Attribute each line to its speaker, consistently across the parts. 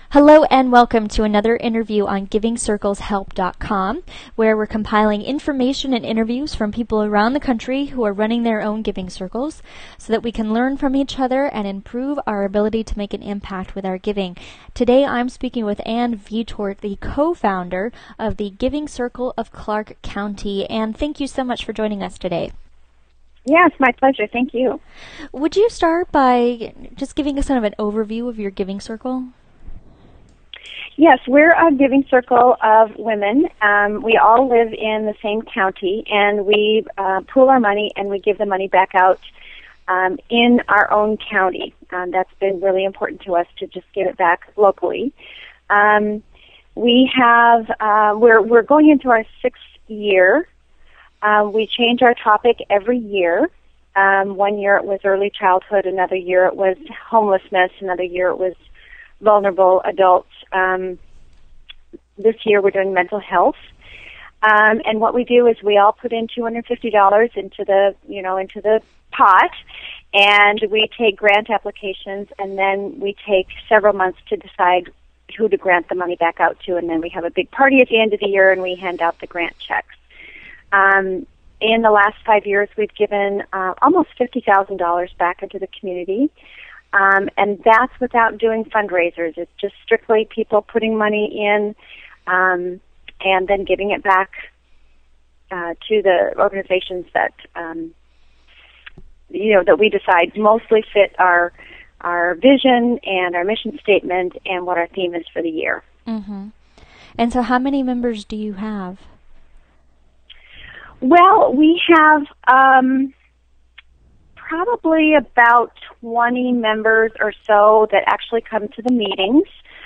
Speaker 1: Hello and welcome to another interview on GivingCirclesHelp.com, where we're compiling information and interviews from people around the country who are running their own giving circles so that we can learn from each other and improve our ability to make an impact with our giving. Today I'm speaking with Ann Vietort, the co-founder of the Giving Circle of Clark County. Ann, thank you so much for joining us today.
Speaker 2: Yes, my pleasure. Thank you.
Speaker 1: Would you start by just giving us kind of an overview of your giving circle?
Speaker 2: Yes, we're a giving circle of women. We all live in the same county, and we pool our money and we give the money back out in our own county. That's been really important to us to just give it back locally. We have we're going into our 6th year. We change our topic every year. 1 year it was early childhood, another year it was homelessness, another year it was vulnerable adults. This year we're doing mental health. And what we do is we all put in $250 into the pot, and we take grant applications, and then we take several months to decide who to grant the money back out to, and then we have a big party at the end of the year and we hand out the grant checks. In the last 5 years we've given almost $50,000 back into the community. And that's without doing fundraisers. It's just strictly people putting money in and then giving it back to the organizations that that we decide mostly fit our vision and our mission statement and what our theme is for the year.
Speaker 1: Mm-hmm. And so, how many members do you have?
Speaker 2: Well, we have probably about 20 members or so that actually come to the meetings.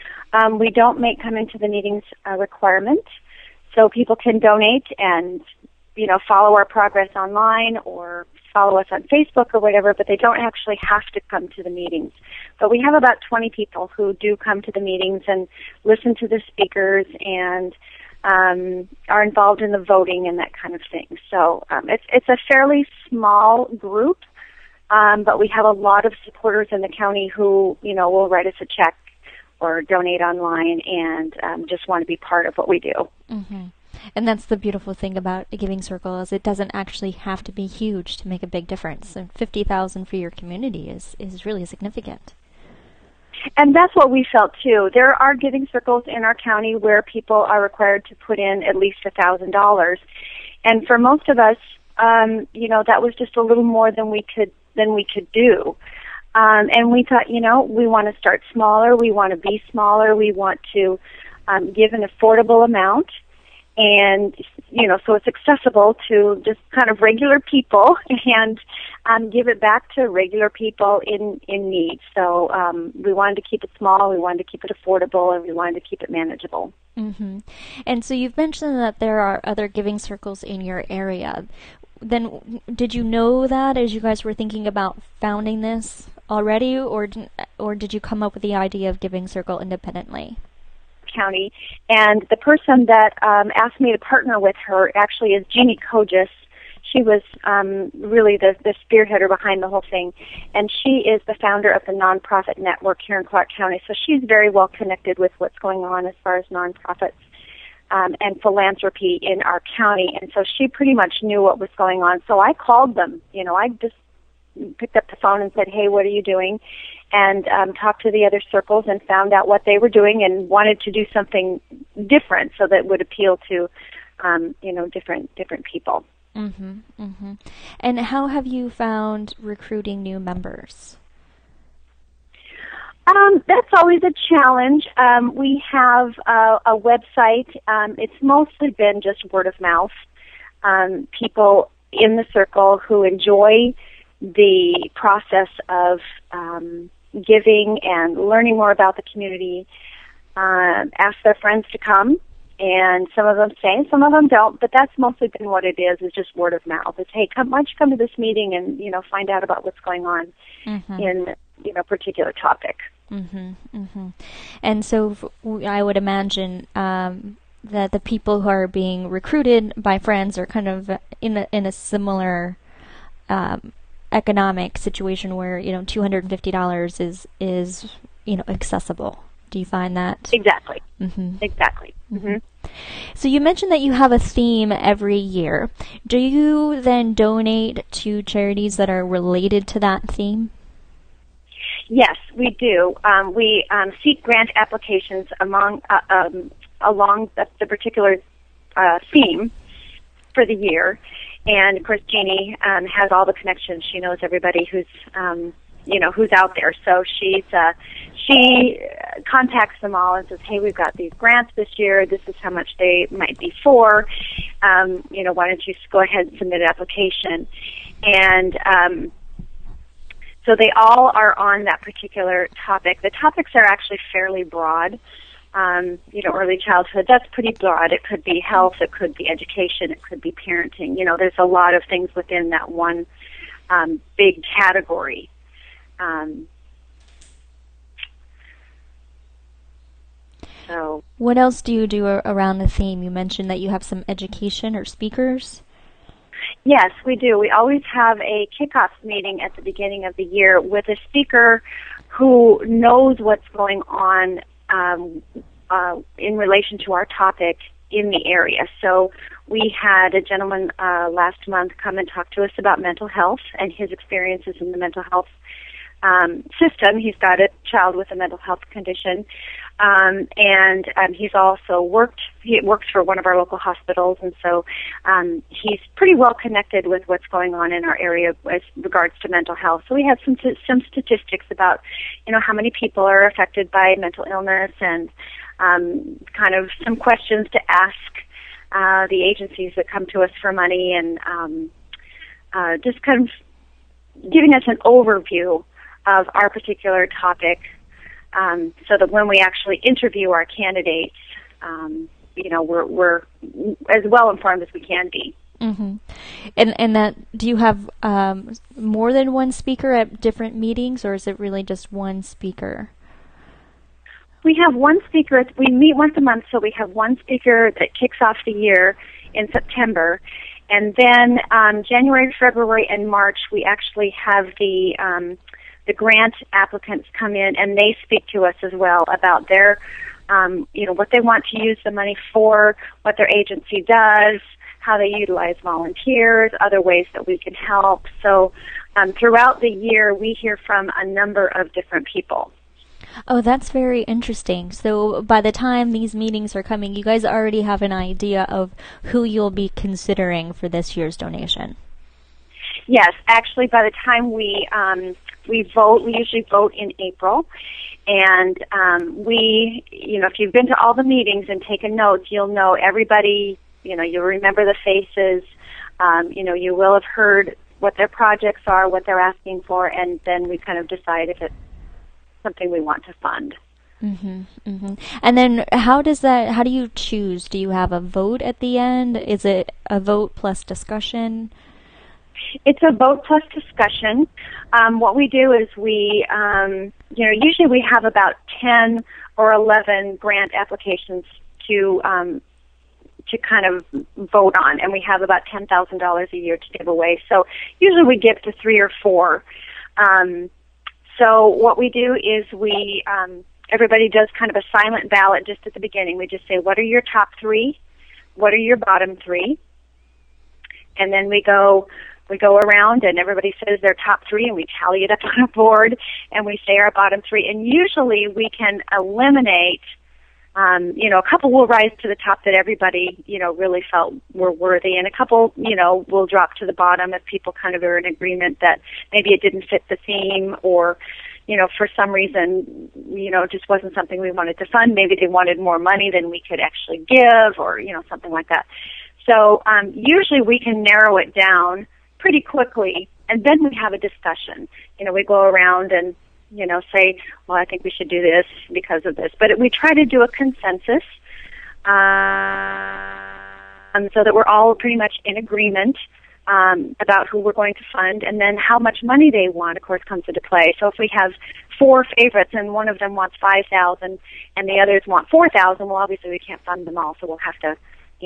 Speaker 2: We don't make coming to the meetings a requirement, so people can donate and, follow our progress online or follow us on Facebook or whatever, but they don't actually have to come to the meetings. But we have about 20 people who do come to the meetings and listen to the speakers and are involved in the voting and that kind of thing. So it's a fairly small group. But we have a lot of supporters in the county who, will write us a check or donate online and just want to be part of what we do.
Speaker 1: Mm-hmm. And that's the beautiful thing about a giving circle is it doesn't actually have to be huge to make a big difference. And $50,000 for your community is really significant.
Speaker 2: And that's what we felt too. There are giving circles in our county where people are required to put in at least $1,000. And for most of us, that was just a little more than we could do. And we thought, we want to start smaller, we want to be smaller, we want to give an affordable amount, and, so it's accessible to just kind of regular people and give it back to regular people in need. So we wanted to keep it small, we wanted to keep it affordable, and we wanted to keep it manageable.
Speaker 1: Mm-hmm. And so you've mentioned that there are other giving circles in your area. Then did you know that as you guys were thinking about founding this already, or did you come up with the idea of Giving Circle independently?
Speaker 2: County, and the person that asked me to partner with her actually is Jeannie Kogis. She was really the spearheader behind the whole thing, and she is the founder of the nonprofit network here in Clark County, so she's very well connected with what's going on as far as nonprofits and philanthropy in our county, and so she pretty much knew what was going on. So I called them. I just picked up the phone and said, "Hey, what are you doing?" And talked to the other circles and found out what they were doing and wanted to do something different so that would appeal to, different people.
Speaker 1: Mm-hmm, mm-hmm. And how have you found recruiting new members?
Speaker 2: That's always a challenge. We have a website. It's mostly been just word of mouth. People in the circle who enjoy the process of giving and learning more about the community ask their friends to come, and some of them stay, some of them don't, but that's mostly been what it is just word of mouth. It's, hey, why don't you come to this meeting and, find out about what's going on in, particular topic.
Speaker 1: Mm-hmm, mm-hmm. And so I would imagine that the people who are being recruited by friends are kind of in a similar economic situation where $250 is accessible Do you find that?
Speaker 2: Exactly.
Speaker 1: Mm-hmm.
Speaker 2: Exactly. Mm-hmm.
Speaker 1: So you mentioned that you have a theme every year. Do you then donate to charities that are related to that theme?
Speaker 2: Yes, we do. We seek grant applications along the particular theme for the year, and of course, Jeannie has all the connections. She knows everybody who's who's out there. So she contacts them all and says, "Hey, we've got these grants this year. This is how much they might be for. Why don't you go ahead and submit an application?" And so they all are on that particular topic. The topics are actually fairly broad. Early childhood, that's pretty broad. It could be health, it could be education, it could be parenting. There's a lot of things within that one big category. So,
Speaker 1: what else do you do around the theme? You mentioned that you have some education or speakers.
Speaker 2: Yes, we do. We always have a kickoff meeting at the beginning of the year with a speaker who knows what's going on in relation to our topic in the area. So we had a gentleman last month come and talk to us about mental health and his experiences in the mental health system. He's got a child with a mental health condition, and he's also works for one of our local hospitals, and so he's pretty well connected with what's going on in our area with regards to mental health. So we have some statistics about, how many people are affected by mental illness, and kind of some questions to ask the agencies that come to us for money, and just kind of giving us an overview of our particular topic, so that when we actually interview our candidates, we're as well informed as we can be.
Speaker 1: Mm-hmm. And that, do you have more than one speaker at different meetings, or is it really just one speaker?
Speaker 2: We have one speaker. We meet once a month, so we have one speaker that kicks off the year in September. And then January, February, and March, we actually have the grant applicants come in, and they speak to us as well about their, what they want to use the money for, what their agency does, how they utilize volunteers, other ways that we can help. So throughout the year, we hear from a number of different people.
Speaker 1: Oh, that's very interesting. So by the time these meetings are coming, you guys already have an idea of who you'll be considering for this year's donation.
Speaker 2: Yes, actually, by the time we vote, we usually vote in April, and if you've been to all the meetings and taken notes, you'll know everybody. You'll remember the faces. You will have heard what their projects are, what they're asking for, and then we kind of decide if it's something we want to fund.
Speaker 1: Mm-hmm, mm-hmm. And then how do you choose? Do you have a vote at the end? Is it a vote plus discussion?
Speaker 2: It's a vote plus discussion. What we do is we, usually we have about 10 or 11 grant applications to kind of vote on, and we have about $10,000 a year to give away. So usually we give to 3 or 4. So what we do is everybody does kind of a silent ballot just at the beginning. We just say, what are your top 3? What are your bottom 3? And then we go around and everybody says their top 3, and we tally it up on a board, and we say our bottom 3. And usually we can eliminate, a couple will rise to the top that everybody, really felt were worthy, and a couple, will drop to the bottom if people kind of are in agreement that maybe it didn't fit the theme, or, for some reason, it just wasn't something we wanted to fund. Maybe they wanted more money than we could actually give, or, something like that. So usually we can narrow it down pretty quickly, and then we have a discussion. We go around and, say, well, I think we should do this because of this. But we try to do a consensus so that we're all pretty much in agreement about who we're going to fund, and then how much money they want, of course, comes into play. So if we have 4 favorites and one of them wants $5,000 and the others want $4,000, well, obviously we can't fund them all, so we'll have to,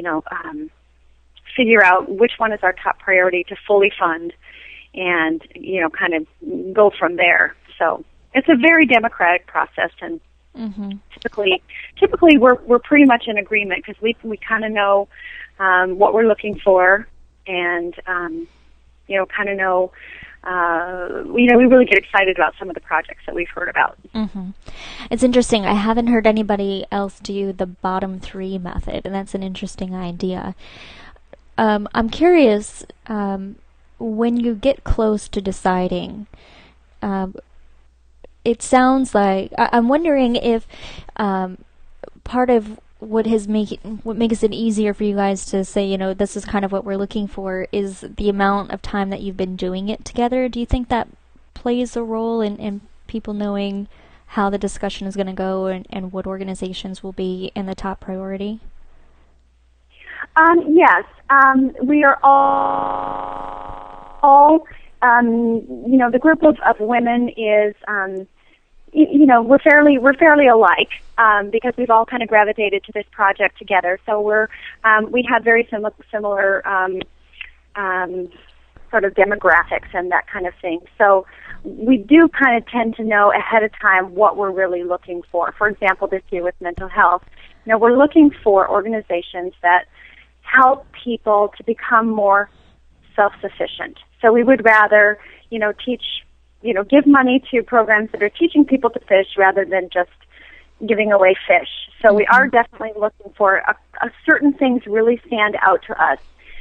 Speaker 2: figure out which one is our top priority to fully fund, and kind of go from there. So it's a very democratic process, and Typically we're pretty much in agreement because we kind of know what we're looking for, and kind of know. We really get excited about some of the projects that we've heard about.
Speaker 1: It's interesting. I haven't heard anybody else do the bottom three method, and that's an interesting idea. I'm curious, when you get close to deciding, it sounds like I'm wondering if part of what makes it easier for you guys to say, this is kind of what we're looking for, is the amount of time that you've been doing it together. Do you think that plays a role in people knowing how the discussion is going to go and what organizations will be in the top priority?
Speaker 2: Yes. We are all the group of women is, we're fairly alike, because we've all kind of gravitated to this project together. So we have very similar sort of demographics and that kind of thing. So we do kind of tend to know ahead of time what we're really looking for. For example, this year with mental health, we're looking for organizations that help people to become more self-sufficient. So we would rather, give money to programs that are teaching people to fish rather than just giving away fish. So we are definitely looking for certain things really stand out to us.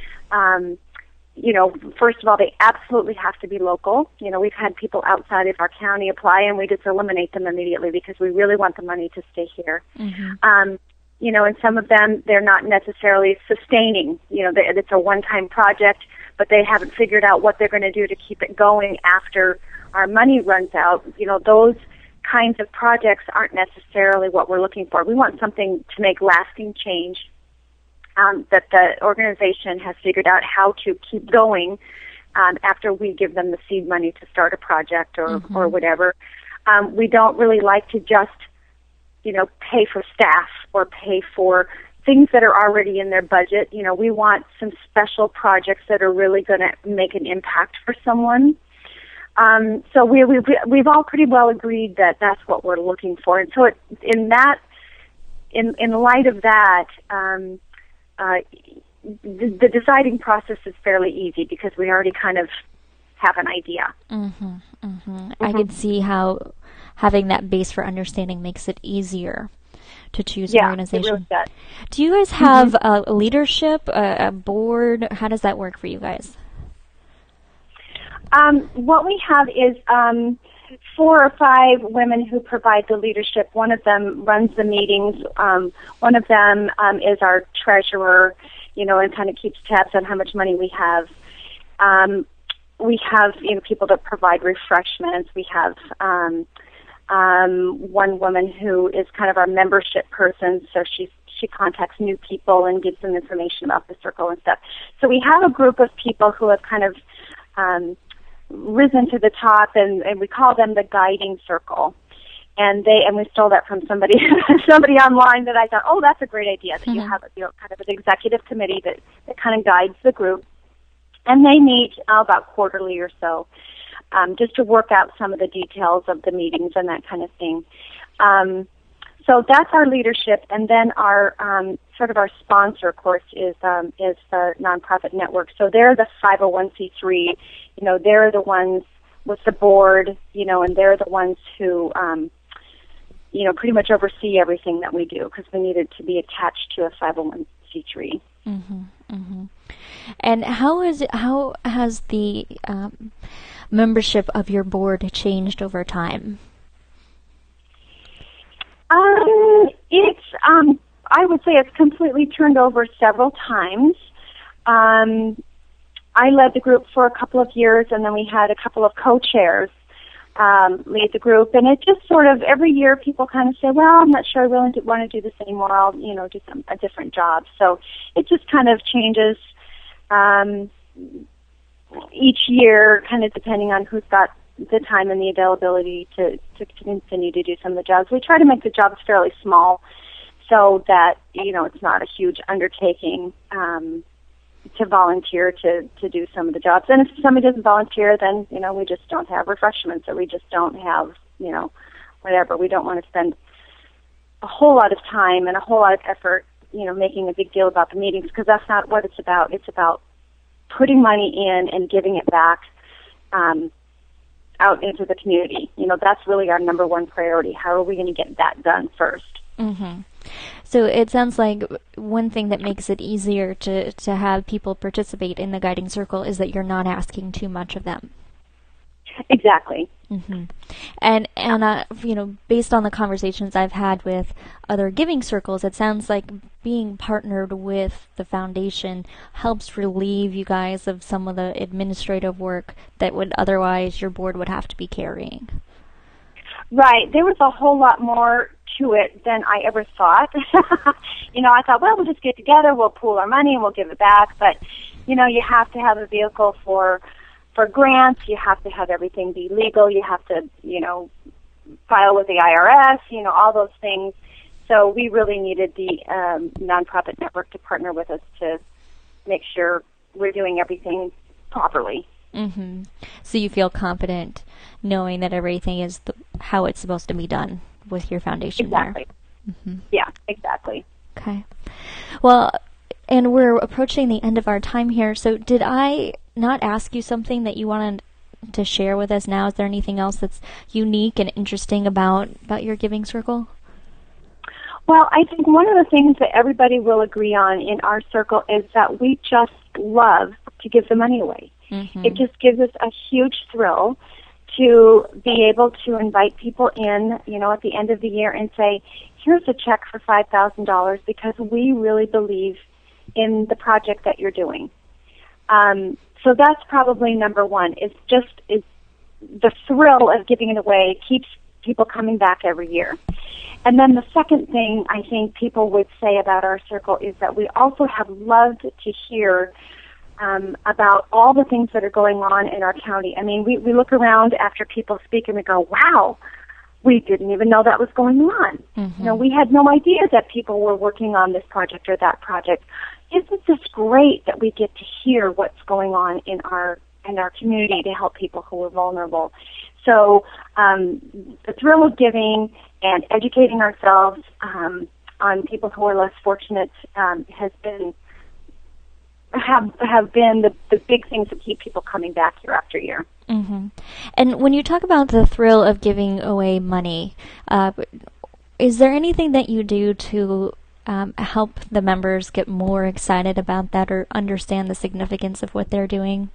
Speaker 2: First of all, they absolutely have to be local. We've had people outside of our county apply, and we just eliminate them immediately because we really want the money to stay here. And some of them, they're not necessarily sustaining. It's a one-time project, but they haven't figured out what they're going to do to keep it going after our money runs out. Those kinds of projects aren't necessarily what we're looking for. We want something to make lasting change, that the organization has figured out how to keep going after we give them the seed money to start a project or whatever. We don't really like to just, pay for staff or pay for things that are already in their budget. We want some special projects that are really going to make an impact for someone. So we've all pretty well agreed that that's what we're looking for. And so in light of that, the deciding process is fairly easy because we already kind of have an idea.
Speaker 1: I can see how having that base for understanding makes it easier to choose an organization. It really does. Do you guys have a leadership, a board? How does that work for you guys?
Speaker 2: What we have is 4 or 5 women who provide the leadership. One of them runs the meetings. One of them is our treasurer, and kind of keeps tabs on how much money we have. We have, people that provide refreshments. We have one woman who is kind of our membership person, so she contacts new people and gives them information about the circle and stuff. So we have a group of people who have kind of risen to the top, and we call them the guiding circle. And we stole that from somebody online that I thought, oh, that's a great idea, that you have kind of an executive committee that kind of guides the group. And they meet about quarterly or so, just to work out some of the details of the meetings and that kind of thing. So that's our leadership, and then our sort of our sponsor, of course, is the nonprofit network. So they're the 501c3. They're the ones with the board, and they're the ones who, pretty much oversee everything that we do because we needed to be attached to a 501c3.
Speaker 1: And how has the membership of your board changed over time?
Speaker 2: I would say it's completely turned over several times. I led the group for a couple of years, and then we had a couple of co-chairs lead the group, and it just sort of every year people kind of say, well, I'm not sure I really want to do this anymore. I'll do a different job. So it just kind of changes each year, kind of depending on who's got the time and the availability to continue to do some of the jobs. We try to make the jobs fairly small so that, it's not a huge undertaking to volunteer to do some of the jobs. And if somebody doesn't volunteer, then, we just don't have refreshments, or we just don't have, whatever. We don't want to spend a whole lot of time and a whole lot of effort, making a big deal about the meetings, because that's not what it's about. It's about putting money in and giving it back out into the community. That's really our number one priority. How are we going to get that done first?
Speaker 1: Mm-hmm. So it sounds like one thing that makes it easier to have people participate in the guiding circle is that you're not asking too much of them.
Speaker 2: Exactly.
Speaker 1: Mm-hmm. And based on the conversations I've had with other giving circles, it sounds like being partnered with the foundation helps relieve you guys of some of the administrative work that would otherwise your board would have to be carrying.
Speaker 2: Right. There was a whole lot more to it than I ever thought. I thought, well, we'll just get together, we'll pool our money, and we'll give it back. But, you have to have a vehicle for grants. You have to have everything be legal. You have to, file with the IRS, all those things. So we really needed the nonprofit network to partner with us to make sure we're doing everything properly.
Speaker 1: Mm-hmm. So you feel confident knowing that everything is how it's supposed to be done with your foundation.
Speaker 2: Exactly.
Speaker 1: There. Mm-hmm.
Speaker 2: Yeah, exactly.
Speaker 1: Okay. Well, and we're approaching the end of our time here, so did I not ask you something that you wanted to share with us now? Is there anything else that's unique and interesting about your giving circle?
Speaker 2: Well, I think one of the things that everybody will agree on in our circle is that we just love to give the money away. Mm-hmm. It just gives us a huge thrill to be able to invite people in, at the end of the year and say, here's a check for $5,000 because we really believe in the project that you're doing. So that's probably number one. Is the thrill of giving it away keeps people coming back every year. And then the second thing I think people would say about our circle is that we also have loved to hear about all the things that are going on in our county. I mean, we look around after people speak and we go, wow, we didn't even know that was going on. Mm-hmm. We had no idea that people were working on this project or that project. Isn't this great that we get to hear what's going on in our community to help people who are vulnerable? So the thrill of giving and educating ourselves on people who are less fortunate have been the big things that keep people coming back year after year.
Speaker 1: Mm-hmm. And when you talk about the thrill of giving away money, is there anything that you do to help the members get more excited about that or understand the significance of what they're doing?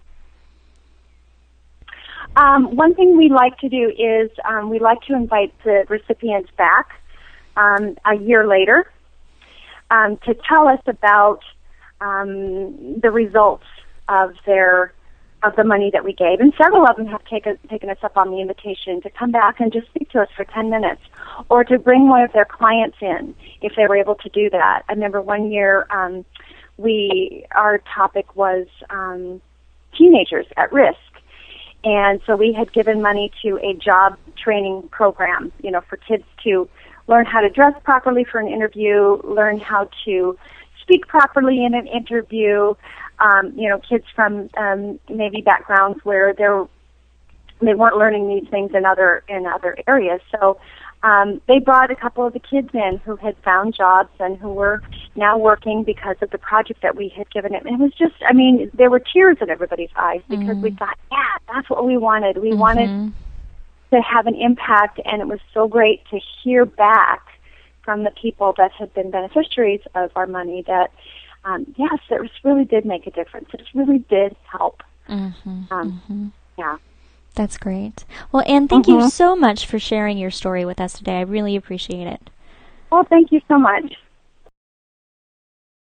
Speaker 2: One thing we like to do is we like to invite the recipients back a year later to tell us about the results of the money that we gave. And several of them have taken us up on the invitation to come back and just speak to us for 10 minutes or to bring one of their clients in if they were able to do that. I remember one year our topic was teenagers at risk. And so we had given money to a job training program, for kids to learn how to dress properly for an interview, learn how to speak properly in an interview. Kids from maybe backgrounds where they weren't learning these things in other areas. So they brought a couple of the kids in who had found jobs and who were now working because of the project that we had given them. And it was just, there were tears in everybody's eyes because we thought, yeah, that's what we wanted. We wanted to have an impact, and it was so great to hear back from the people that had been beneficiaries of our money that, yes, it really did make a difference. It really did help. Yeah.
Speaker 1: That's great. Well, Ann, thank you so much for sharing your story with us today. I really appreciate it.
Speaker 2: Well, thank you so much.